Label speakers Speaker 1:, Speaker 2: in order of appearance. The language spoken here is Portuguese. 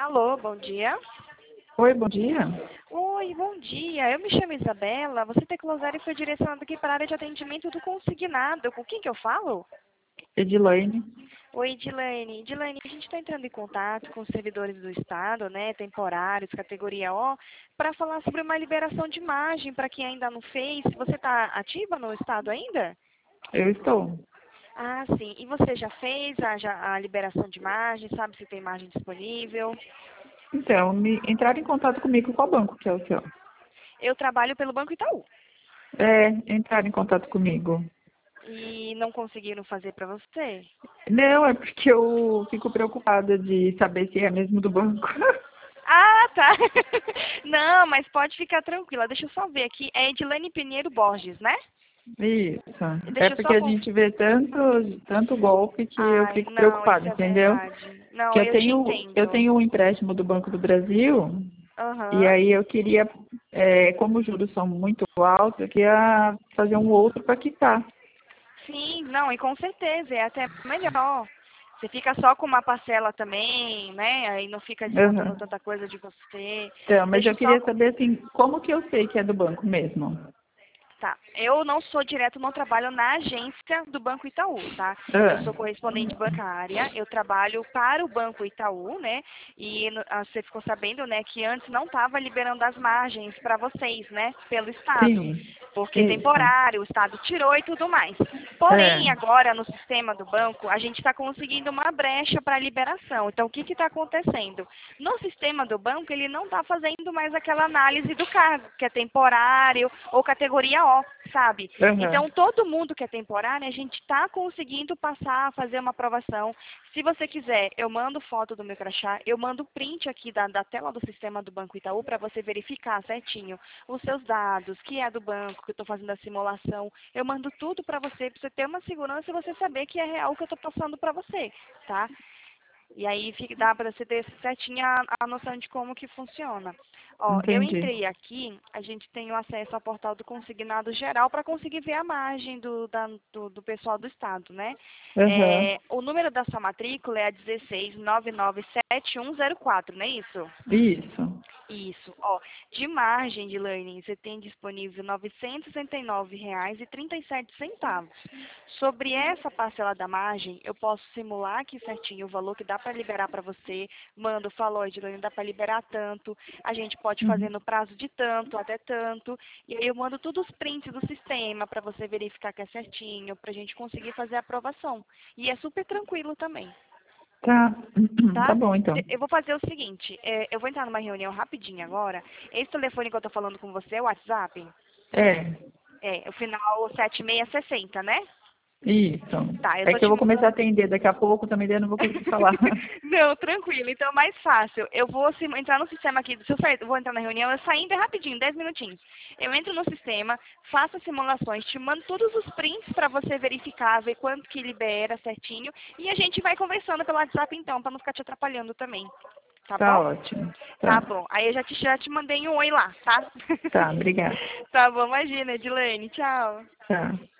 Speaker 1: Alô, bom dia.
Speaker 2: Oi, bom dia.
Speaker 1: Oi, bom dia. Eu me chamo Isabela. Você tem Closário e foi direcionado aqui para a área de atendimento do consignado. Com quem que eu falo?
Speaker 2: Edilaine.
Speaker 1: Oi, Edilene. Edilene, a gente está entrando em contato com os servidores do Estado, né, temporários, categoria O, para falar sobre uma liberação de imagem para quem ainda não fez. Você está ativa no Estado ainda?
Speaker 2: Eu estou.
Speaker 1: Ah, sim. E você já fez a liberação de imagem? Sabe se tem imagem disponível?
Speaker 2: Então, entraram em contato comigo qual banco que é o seu?
Speaker 1: Eu trabalho pelo Banco Itaú.
Speaker 2: É, entraram em contato comigo.
Speaker 1: E não conseguiram fazer para você?
Speaker 2: Não, é porque eu fico preocupada de saber se é mesmo do banco.
Speaker 1: Ah, tá. Não, mas pode ficar tranquila. Deixa eu só ver aqui. É Edilene Pinheiro Borges, né?
Speaker 2: Isso. É
Speaker 1: Deixa eu
Speaker 2: porque
Speaker 1: só
Speaker 2: a gente vê tanto golpe que eu
Speaker 1: Ai,
Speaker 2: fico
Speaker 1: não, isso
Speaker 2: preocupada,
Speaker 1: é
Speaker 2: entendeu?
Speaker 1: verdade. Não,
Speaker 2: Que eu
Speaker 1: entendo.
Speaker 2: tenho um empréstimo do Banco do Brasil e
Speaker 1: Aham.
Speaker 2: aí eu queria, como os juros são muito altos, eu queria fazer um outro para quitar.
Speaker 1: Sim, não, e com certeza, é até melhor. Você fica só com uma parcela também, né? Aí não fica descontando
Speaker 2: Aham.
Speaker 1: tanta coisa de você.
Speaker 2: Então, mas
Speaker 1: Deixa
Speaker 2: eu
Speaker 1: eu só
Speaker 2: queria saber assim, como que eu sei que é do banco mesmo?
Speaker 1: Tá. Eu não sou direto, não trabalho na agência do Banco Itaú, tá? Eu
Speaker 2: Ah,
Speaker 1: sou correspondente bancária, eu trabalho para o Banco Itaú, né? E você ficou sabendo, né, que antes não estava liberando as margens para vocês, né, pelo Estado,
Speaker 2: sim,
Speaker 1: porque é
Speaker 2: isso.
Speaker 1: temporário, o Estado tirou e tudo mais.
Speaker 2: É,
Speaker 1: Porém, agora no sistema do banco, a gente está conseguindo uma brecha para liberação. Então, o que está acontecendo? No sistema do banco, ele não está fazendo mais aquela análise do cargo, que é temporário ou categoria O, sabe?
Speaker 2: aham,
Speaker 1: Então, todo mundo que é temporário, a gente está conseguindo passar, fazer uma aprovação. Se você quiser, eu mando foto do meu crachá, eu mando print aqui da tela do sistema do Banco Itaú para você verificar certinho os seus dados, que é do banco, que eu estou fazendo a simulação. Eu mando tudo para você ter uma segurança e você saber que é real o que eu estou passando para você, tá? E aí dá para você ter certinha a noção de como que funciona. Ó, eu
Speaker 2: entendi.
Speaker 1: entrei aqui, a gente tem o acesso ao portal do consignado geral para conseguir ver a margem do pessoal do Estado, né?
Speaker 2: Aham,
Speaker 1: O número da sua matrícula é a 16997104, não é isso?
Speaker 2: isso.
Speaker 1: Isso, ó, de margem de learning, você tem disponível R$ 969,37. Sobre essa parcela da margem, eu posso simular aqui certinho o valor que dá para liberar para você, mando, falou, Edilene, dá para liberar tanto, a gente pode fazer
Speaker 2: Uhum.
Speaker 1: no prazo de tanto, até tanto, e aí eu mando todos os prints do sistema para você verificar que é certinho, para a gente conseguir fazer a aprovação. E é super tranquilo também.
Speaker 2: Tá, tá
Speaker 1: Tá?
Speaker 2: bom então.
Speaker 1: Eu vou fazer o seguinte, eu vou entrar numa reunião rapidinho agora. Esse telefone que eu tô falando com você é o WhatsApp?
Speaker 2: É,
Speaker 1: É, o final 7660, né?
Speaker 2: isso.
Speaker 1: Tá, eu
Speaker 2: É
Speaker 1: tô
Speaker 2: que eu
Speaker 1: te...
Speaker 2: vou começar a atender daqui a pouco, também daí eu não vou conseguir falar.
Speaker 1: Não, tranquilo. Então é mais fácil. Eu vou entrar no sistema aqui, se eu sair, eu vou entrar na reunião, eu saindo é rapidinho, 10 minutinhos. Eu entro no sistema, faço as simulações, te mando todos os prints para você verificar, ver quanto que libera certinho, e a gente vai conversando pelo WhatsApp então, para não ficar te atrapalhando também. Tá
Speaker 2: Tá
Speaker 1: bom?
Speaker 2: ótimo.
Speaker 1: Tá
Speaker 2: Tá,
Speaker 1: bom. Aí eu já te mandei um oi lá, tá?
Speaker 2: tá, obrigada.
Speaker 1: Tá bom, imagina, Edilene. Tchau.
Speaker 2: Tá.